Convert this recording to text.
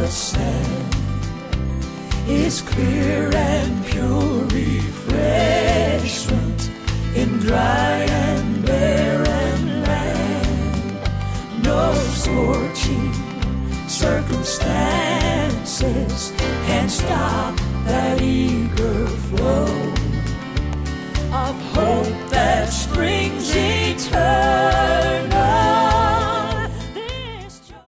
the sand is clear and pure refreshment in dry and barren land. No scorching circumstances can stop